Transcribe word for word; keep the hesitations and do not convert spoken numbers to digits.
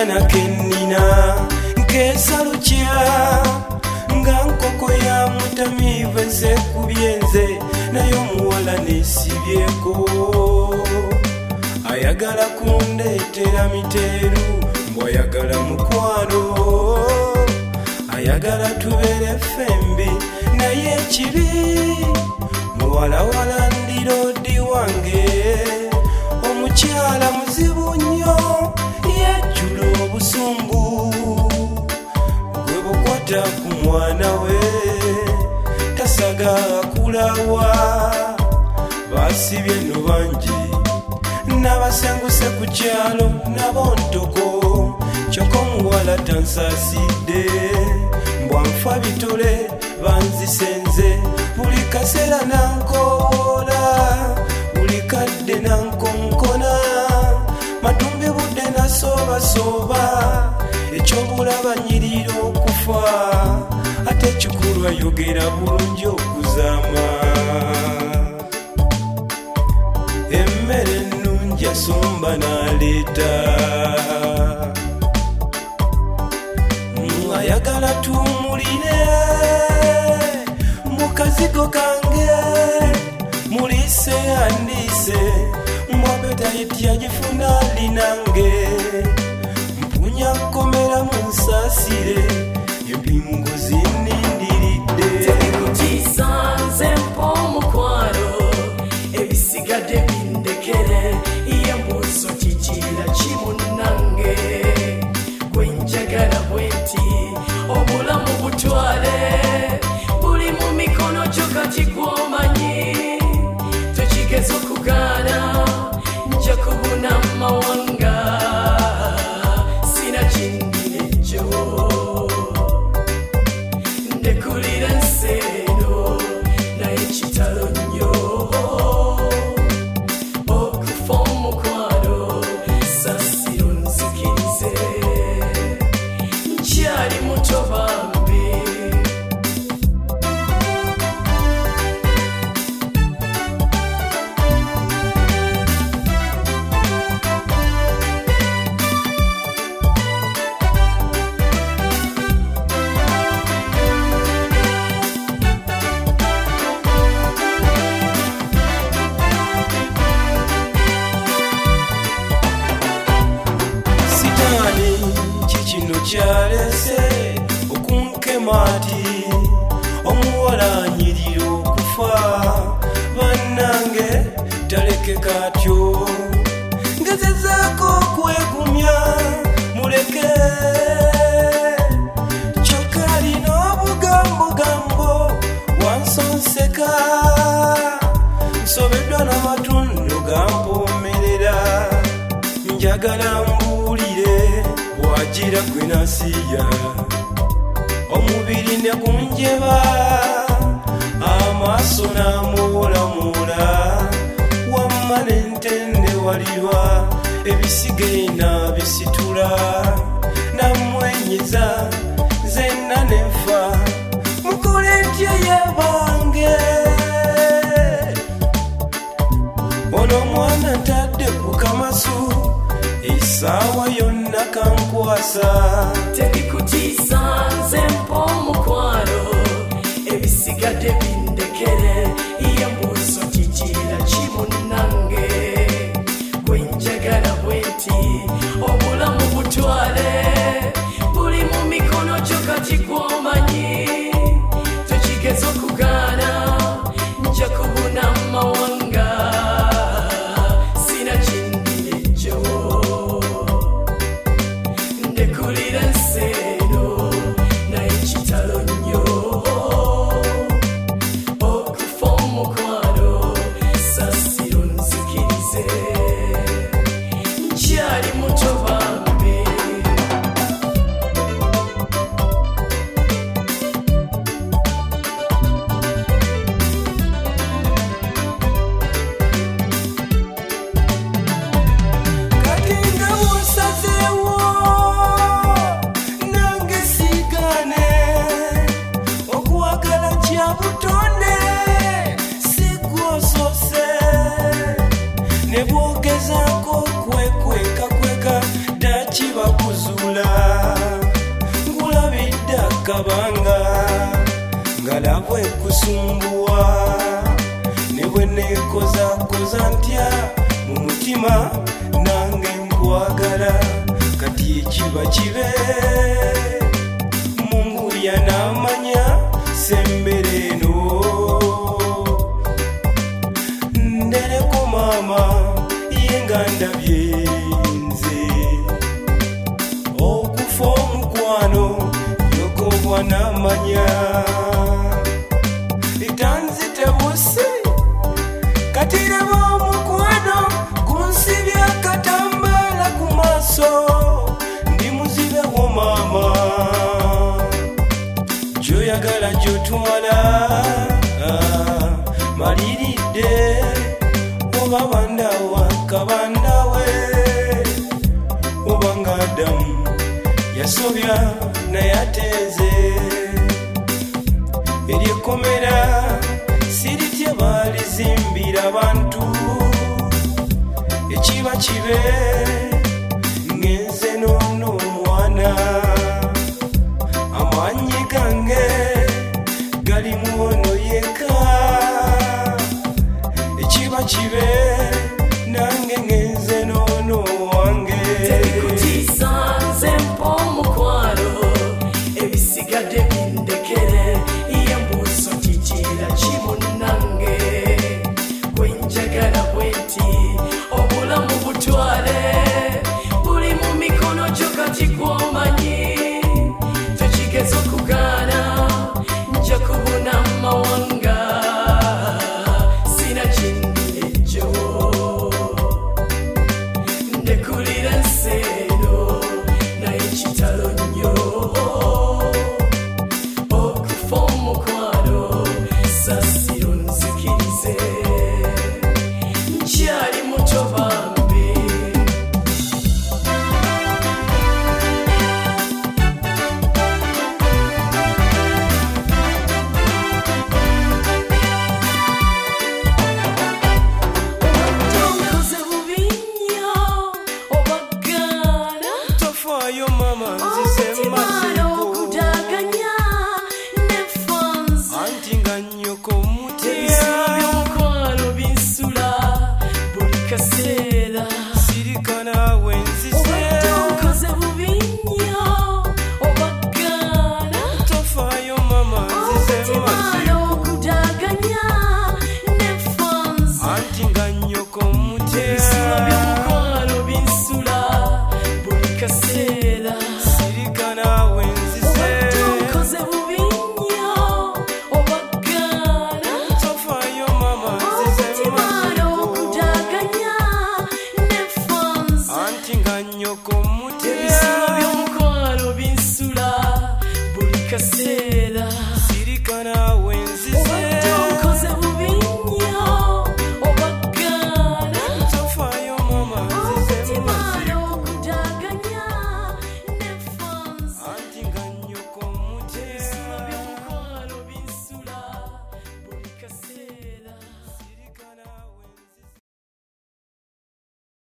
akana kennina nkesalukya nga nkoko ya mutamiivu ezekubye nze naye omuwala nesibyeko ayagala kundeetera miteeru mbwayagala mukwano ayagala tubeere fembi naye ekibi muwalawala ndirodi wange omukyala muzibu nnyo yejjula obusungu gwe bukwata ku mwana we tasaga kulawa basibye no bangi n'abasenguse ku kyalo nabo ntoko kyokka omuwala tansaasidde mbwanfa bitole banzisenze buli kaseera nankoola buli kadde nankonkona matumbi budde nasoobasooba ekyobulaba nyirira okufa ate kikulu ayogera bulungi okuzaama emmere ennungi asomba n'aleeta ayagala tuwumulire mu kazigo kange mulise andise mwabetayiti agifuna linange mpunya komera mu nsasire empingo zinindiridde tekutiisa nze mpa omukwano ebisigadde bindekere yembuuso kikira kimunange gwenjagala bwenti obulamu butwale buli mu mikono gyo kati gwomanyi tekigeza okugaana nja kubuna mawanga sina kindirejo ndekulira nseeno naye kitalo nnyo okufa omukwano sasiro nzikirize nkyali muto bambi kyalese okunkemati omuwala anyirira okufa bannange talekeka atyo ngezezaako okwegumya muleke kyokka alina obugambogambo wansonseka nsobeddwa n'amatundu gampoomerera njagala mbuulire wagira gwe nasiya omubiri ne kunjeba amaaso n'amuwolamuwola wamma n'entende walirwa ebisigaina bisitula namwenyeza zenna nenfa mukole ntya yabange ono omwana ntadde ku kamasu esaawa yonna kankwasa tekikutiisa nze mpa omukwano ebisigadde bindekere yembuuso kikira kimunange gwenjagala bwenti obulamu butwale buli mu mikono gyo kati gwomanyi tekigeza okugaana nja kubuna mawanga sina kindirejo ndekulira nseeno kabanga ngalabwe kusumbuwa nebwe nekoza koza ntya mu mutima nange nkwagala kati ekiba kibe Mungu yanamanya sembereno ndereko mama yenga ndabyenze okufa omukwano yokobwa namanya litanzite busi katirebo omukwano kunsibya katambala ku maso ndi muzibewo mama joyagala jotwala maliridde oba bandawa kabandawe oba ngadamu yasobya nayateze eryekomera siritye balizimbira abantu ekiba kibe ngenze nono omwana amanyi gange gali muwono yeka ekiba kibe nange ngenze nono wange tekutiisa nze mpa omukwano ebisigadde bindekere yembuuso kikira kimunange gwenjagala bwenti obulamu butwale buli mu mikono gyo kati gwomanyi tekigeza okugaana nja kubuna mawanga sina kindi ekyo ndekulira nseeno naye kitalo nnyo okufa omukwano sasiro nzikirize nkyali muto bambi tonkoze bubi nnyo obaggaana tofaayo mama nzize omutima maziko okudaganya nefansi anti nga nnyoko mutya ebisula by'omukwano binsula buli kaseera sirika naawe nzize obadde onkoze bubi nnyo obaggaana tofaayo mama nzize omutima maziko okudaganya nefansi anti nga nnyoko mutya ebisula by'omukwano binsula buli kaseera sirika naawe nzize obadde onkoze bubi nnyo obaggaana tofaayo mama nzize omutima maziko okudaganya nefansi anti nga nnyoko mutya ebisula by'omukwano binsula buli kaseera sirika naawe